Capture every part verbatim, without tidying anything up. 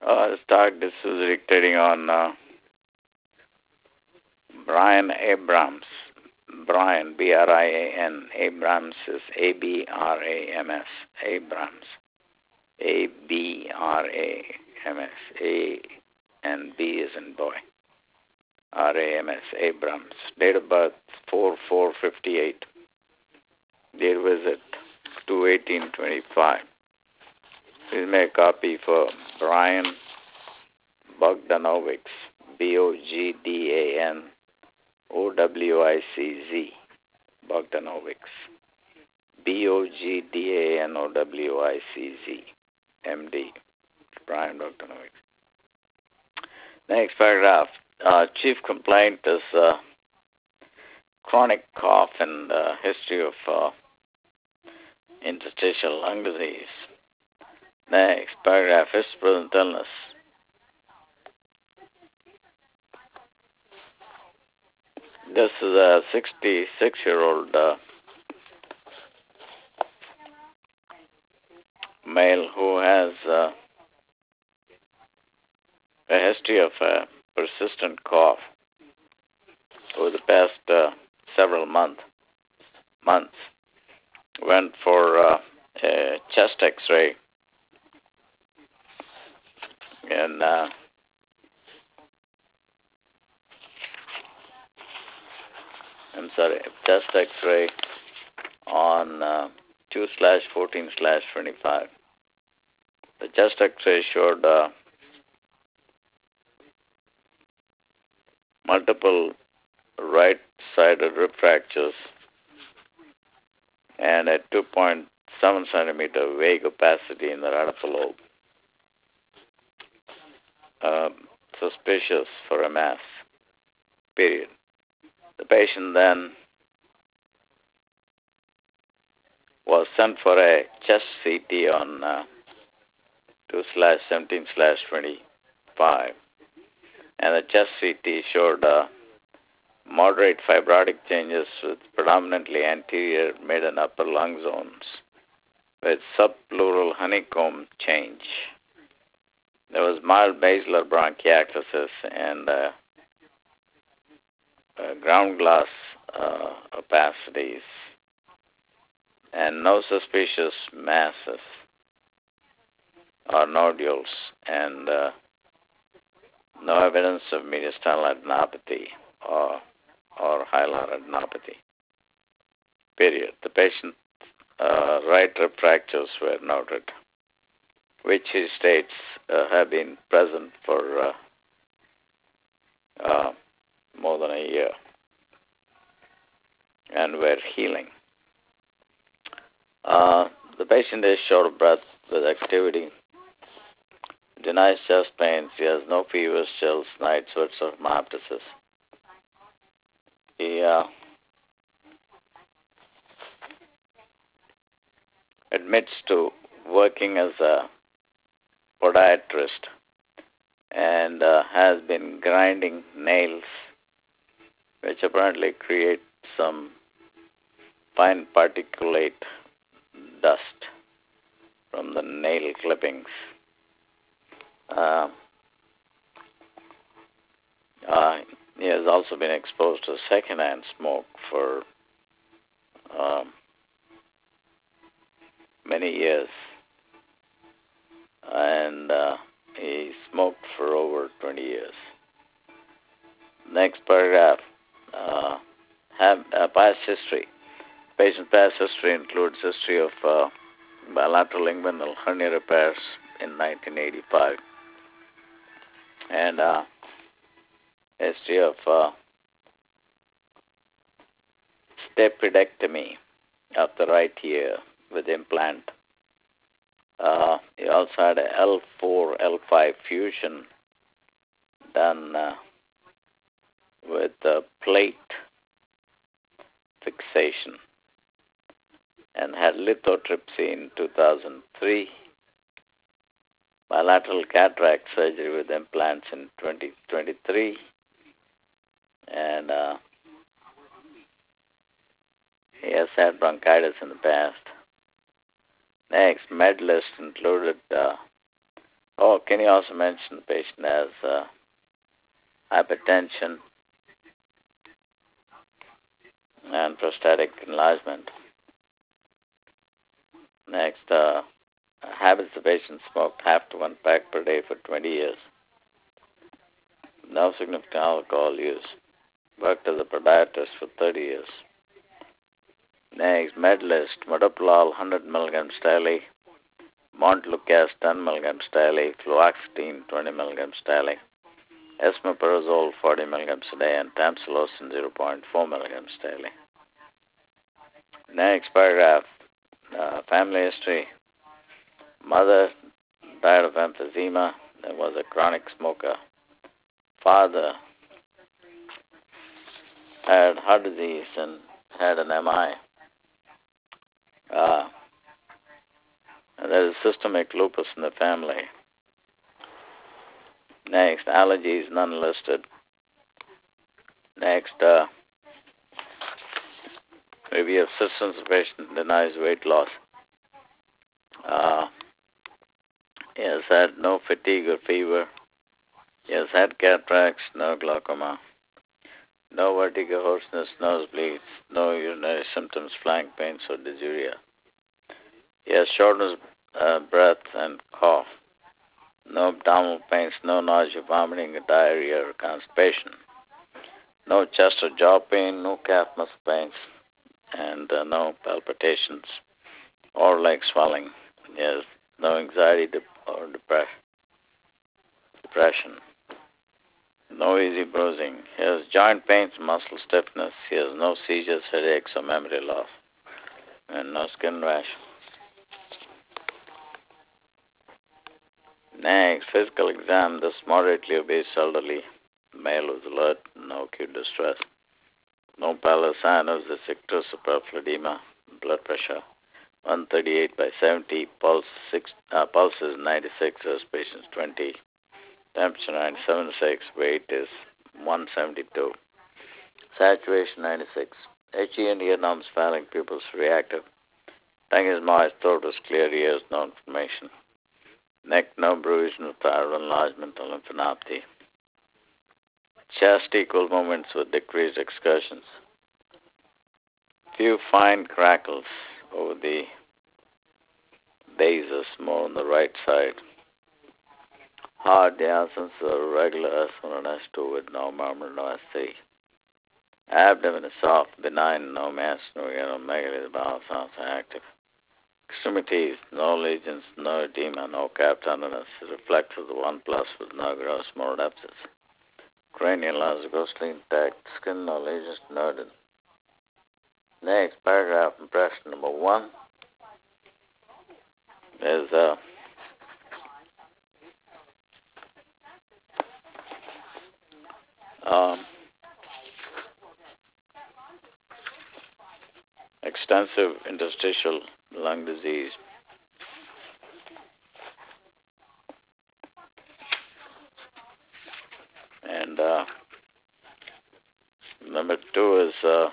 Uh, stock this is dictating on uh, Brian Abrams. Brian, B R I A N. Abrams is A B R A M S. Abrams. A B R A M S. A and B is in boy. R A M S. Abrams. Date of birth four four fifty-eight. Date visit two eighteen twenty-five. Please make a copy for Brian Bogdanovic. B O G D A N O W I C Z. Bogdanovic. B O G D A N O W I C Z. M D. Brian Bogdanovic. Next paragraph. Uh, chief complaint is uh, chronic cough and uh, history of uh, interstitial lung disease. Next paragraph is present illness. This is a sixty-six-year-old uh, male who has uh, a history of a persistent cough over the past uh, several month, months. Went for uh, a chest X-ray and uh, I'm sorry, chest X-ray on uh, two slash fourteen slash twenty-five. The chest X-ray showed uh, multiple right-sided rib fractures and a two point seven centimeter vague opacity in the radial lobe. Um, suspicious for a mass, period. The patient then was sent for a chest C T on uh, two slash seventeen slash twenty-five, and the chest C T showed uh, moderate fibrotic changes with predominantly anterior, mid, and upper lung zones with subpleural honeycomb change. There was mild basilar bronchiectasis and uh, uh, ground glass uh, opacities and no suspicious masses or nodules and uh, no evidence of mediastinal adenopathy or, or hilar adenopathy, period. The patient uh, right rib fractures were noted, which he states uh, have been present for uh, uh, more than a year and were healing. Uh, the patient is short of breath with activity, denies chest pains, he has no fevers, chills, night sweats, or myoptosis. He uh, admits to working as a podiatrist and uh, has been grinding nails, which apparently create some fine particulate dust from the nail clippings. Uh, uh, he has also been exposed to secondhand smoke for um, many years, and uh, he smoked for over twenty years. Next paragraph, uh, have uh, past history. Patient's past history includes history of uh, bilateral inguinal hernia repairs in nineteen eighty-five and uh, history of uh, stapedectomy of the right ear with implant. Uh, he also had a L four L five fusion done uh, with uh, plate fixation and had lithotripsy in two thousand three, bilateral cataract surgery with implants in twenty twenty-three, and uh, he has had bronchitis in the past. Next, med list included uh, oh, can you also mention the patient has uh, hypertension and prostatic enlargement? Next, uh, habits the patient smoked half to one pack per day for twenty years. No significant alcohol use. Worked as a podiatrist for thirty years. Next, med list, metoprolol one hundred milligrams daily, Montelukast ten milligrams daily, fluoxetine twenty milligrams daily, esomeprazole forty milligrams a day, and tamsulosin zero point four milligrams daily. Next paragraph, uh, family history. Mother died of emphysema and was a chronic smoker. Father had heart disease and had an M I. Uh, and there is systemic lupus in the family. Next, allergies, none listed. Next, uh, review of systems the patient denies weight loss. Uh, he has had no fatigue or fever. He has had cataracts, no glaucoma, no vertigo, hoarseness, nosebleeds, no urinary symptoms, flank pains, or dysuria. He has shortness of uh, breath and cough. No abdominal pains, no nausea, vomiting, diarrhea, or constipation. No chest or jaw pain, no calf muscle pains, and uh, no palpitations or leg swelling. He has no anxiety or depression. depression. No easy bruising. He has joint pains, muscle stiffness. He has no seizures, headaches, or memory loss, and no skin rash. Next, physical exam. This moderately obese elderly male was alert, no acute distress. No pallor, sinus, ictus, hyperlipidemia, blood pressure one thirty-eight by seventy, pulse six, uh, pulse is ninety-six, respiration is twenty, temperature ninety-seven point six, weight is one seventy-two, saturation ninety-six, H E and ear numbs, phallic pupils reactive, tongue is moist, throat is clear, ears no inflammation, neck no bruise, no thyroid enlargement or lymphadenopathy, chest equal movements with decreased excursions, few fine crackles over the basis, more on the right side. Hard, the absence of regular S one and S two with no murmur, no S three. Abdomen is soft, benign, no mass, no megaly, the bowel sounds active. Extremities, no lesions, no edema, no cap tenderness. Reflects of the one plus with no gross moral abscess. Cranial is ghostly intact, skin, no lesions noted. Next, paragraph impression number one is uh, um, extensive interstitial lung disease. And uh, number two is uh,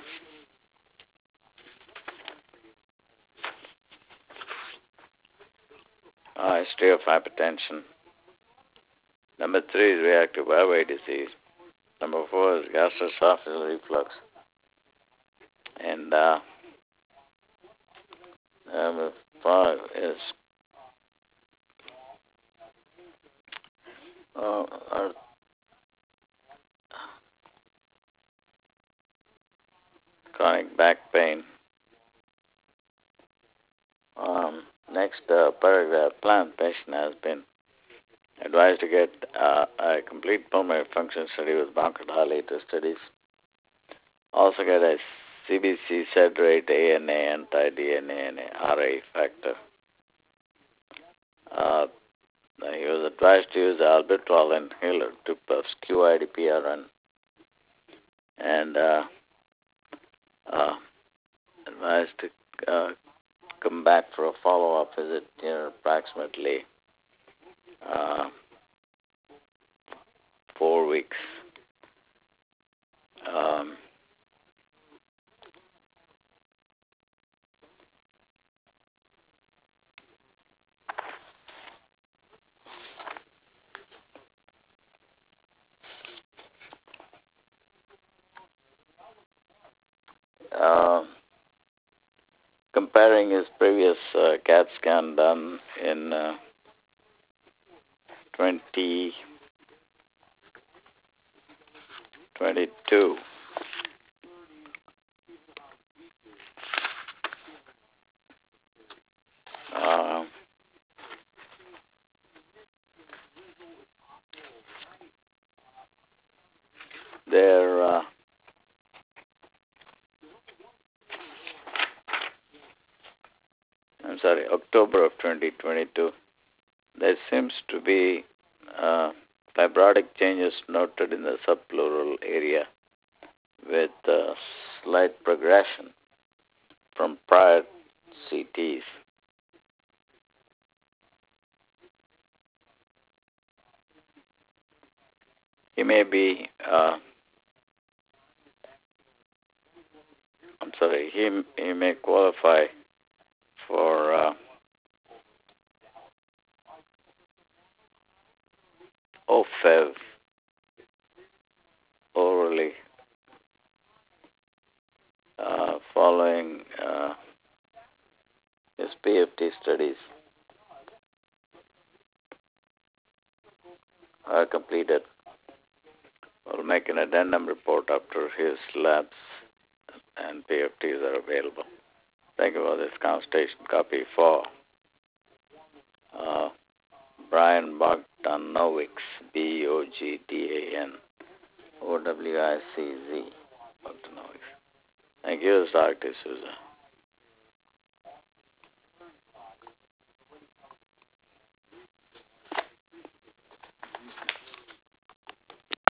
uh, history of hypertension. Number three is reactive airway disease. Number four is gastroesophageal reflux. And uh, number five is uh, uh, chronic back pain. Um, next uh, paragraph, plant patient has been advised to get uh, a complete pulmonary function study with bronchodilator studies. Also get a C B C, Cedrate, A N A, anti-D N A, and R A factor. Uh, he was advised to use the albuterol inhaler, two puffs, Q I D P R N, and uh, uh, advised to uh, come back for a follow-up visit in approximately uh, four weeks. Um, comparing his previous uh, CAT scan done in uh, twenty twenty-two. Uh, there, uh, I'm sorry, October of twenty twenty-two, there seems to be uh, fibrotic changes noted in the subpleural area with uh, slight progression from prior C Ts. He may be, uh, I'm sorry, he, he may qualify for uh, O F E V orally uh, following uh, his P F T studies are completed. We'll make an addendum report after his labs and P F Ts are available. Thank you for this consultation. Copy for uh, Brian Bogdanovic, B O G D A N O W I C Z, Bogdanovic. Thank you, Doctor Souza.